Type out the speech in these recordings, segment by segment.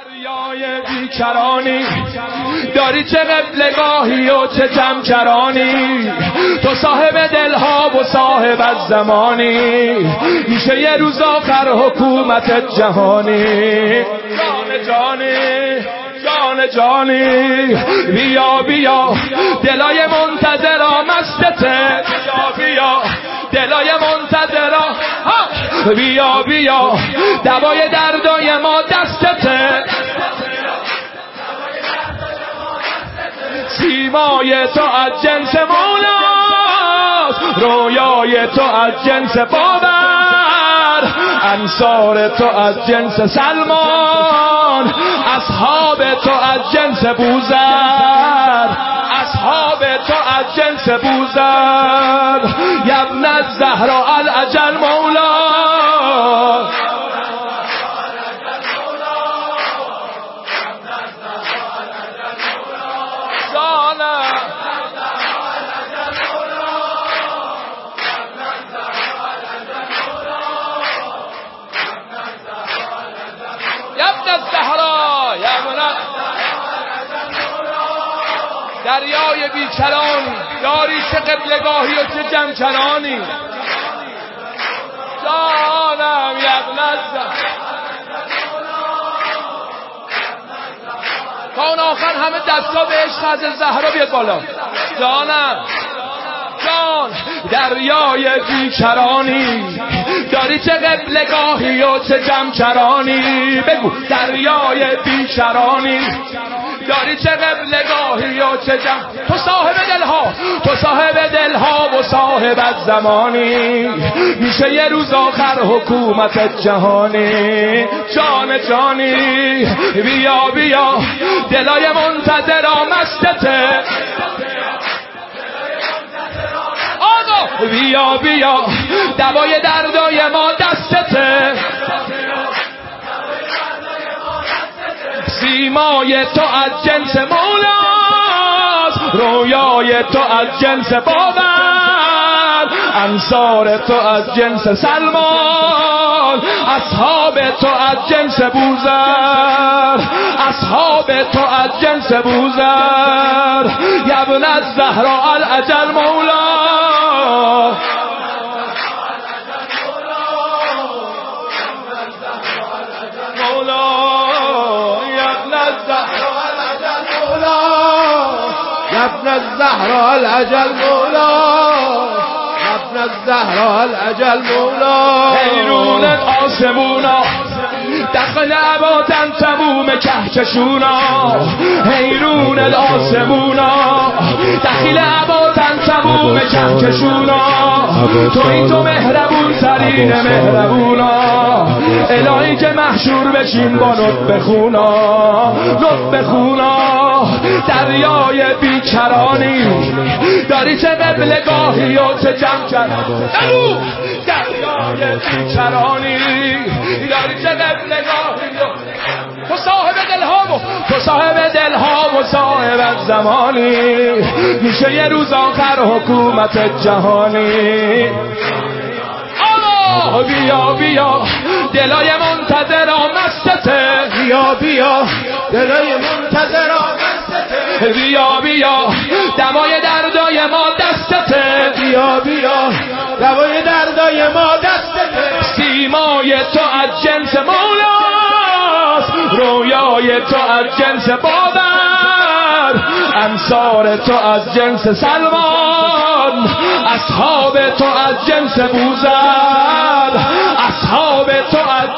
دریای بیکرانی داری چه قبلگاهی و چه جمکرانی، تو صاحب دلها و صاحب الزمانی، میشه یه روز آخر حکومت جهانی. جان جانی جان جانی بیا بیا دلای منتظرا مستته، بیا بیا دلای منتظرا بیا بیا دوای دردای ما دستته، سیمای تو از جنس مولاست، رویای تو از جنس بابر، انصار تو از جنس سلمان، اصحاب تو از جنس بوذر، اصحاب تو از جنس بوذر، یبن الزهرا الاجل مولا. دریای بیکرانی داری چه قبلگاهی و چه جمکرانی، جانم یبن الزهرا. تا اون آخر همه دستا به عشق از زهرا بیاد بالا. جانم جان دریای بیکرانی داری چه قبلگاهی و چه جمکرانی، بگو دریای بیکرانی داری چه قبلگاهی و چه تو صاحب دلها، تو صاحب دلها و صاحب الزمانی، میشه یه روز آخر حکومت جهانی. جان جانی بیا بیا دلای منتظرا مستته، آقا بیا بیا دوای دردای ما دستته، سیمای تو از جنس مولاست، رویای تو از جنس بابر، انصار تو از جنس سلمان، اصحاب تو از جنس بوذر، اصحاب تو از جنس بوذر، یبن الزهرا الاجل مولا. ابن الزهرا الاجل مولا، ابن الزهرا الاجل مولا. حیرون آسمونا دخل عبادن تموم کهکشونا، حیرون آسمونا دخل عبادن تموم کهکشونا، توی تو مهربون ترین مهربونا، الهی که محشور بشیم با لطف خونا، لطف خونا. دریای بیکرانی داری چه قبلگاهی و چه جمکرانی، دریای بیکرانی داری چه قبلگاهی و تو صاحب دلها و تو صاحب دلها و صاحب الزمانی، میشه یه روز آخر حکومت جهانی. بیا بیا دلای منتظرا مستته، بیا بیا دلای منتظرا مستته، بیا بیا دوای دردای ما دستته، بیا بیا دوای دردای ما دستته، سیمای تو از جنس مولاست، رویای تو از جنس بابر، انصار تو از جنس سلمان، اصحاب تو از جنس بوذر، اصحاب تو از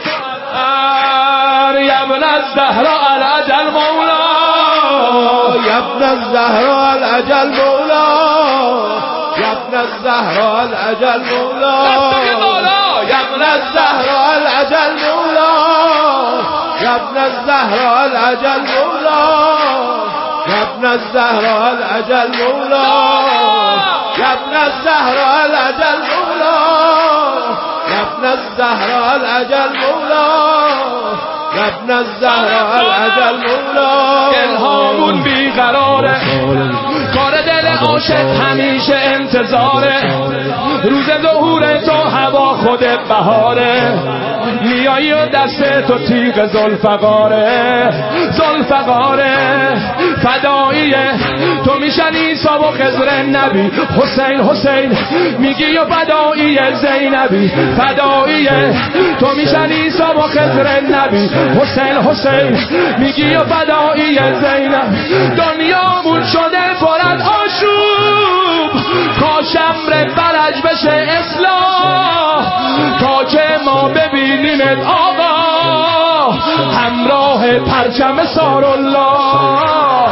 یبن الزهرا الاجل مولا، یبن الزهرا الاجل مولا، یبن الزهرا الاجل مولا، یبن الزهرا الاجل مولا، یبن الزهرا الاجل مولا، یبن الزهرا الاجل مولا، یبن الزهرا الاجل مولا، یبن الزهرا الاجل مولا، یبن الزهرا الاجل مولا. دلهامون بیقراره، کار دل عاشق همیشه انتظاره، روز ظهور تو هوا خود بهاره، میایی و دست تو تیغ زلفقاره، زلفقاره فداییه تو میشن عیسا و خضر نبی، حسین حسین میگی و فدایی زینبی، فداییه تو میشن عیسا و خضر نبی، حسین حسین میگی و فدایی زینب. دنیامون شده پر از آشوب، کاش امر فرج بشه اصلاح، تا که ما ببینیمت آقا همراه پرچم سارالله.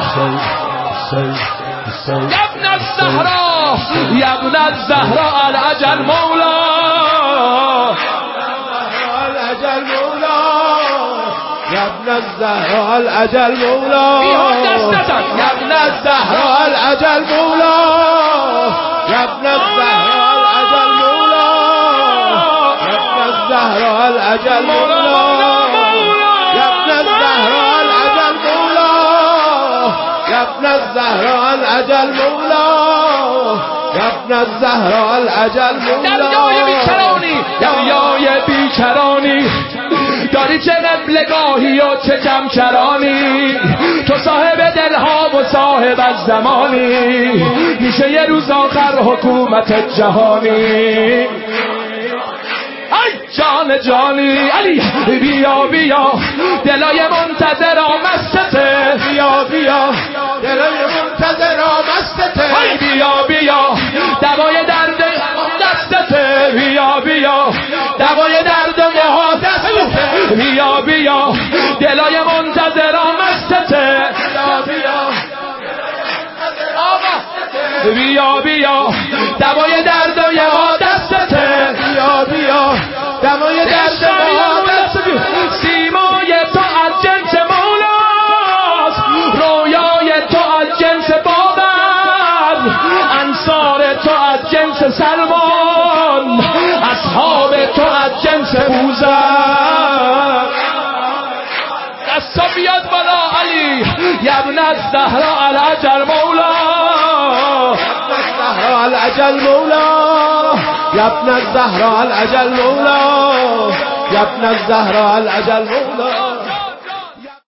ابن الزهرا ابن الزهرا العجل مولا، العجل مولا ابن الزهرا العجل مولا، ابن الزهرا العجل مولا ابن الزهرا العجل مولا، ابن الزهرا العجل مولا، ابن الزهرا العجل مولا، ابن الزهرا العجل مولا، ابن الزهرا العجل مولا. دریای بیکرانی دریای بیکرانی، داری چه قبلگاهی و چه جمکرانی، تو صاحب دلها و صاحب از زمانی، میشه یه روز آخر حکومت جهانی. ای جان جانی علی بیا بیا دلای منتظر مستته، بیا بیا دلای منتظر مستته، ای بیا بیا دوای درد دستته، بیا بیا دوای درد ما دستته، بیا بیا دلای منتظر مستته، بیا بیا دوای درد ما دستته، بیا بیا دوای درد ما دستته. سیمای تو از جنس مولاست، رویای تو از جنس بابر، انصار تو از جنس سلمان، اصحاب تو از جنس بوذر. دستا بیاد بالا علی ابن الزهرا العجل مولا، العجل مولا ابن الزهرا العجل مولا، ابن الزهرا العجل مولا.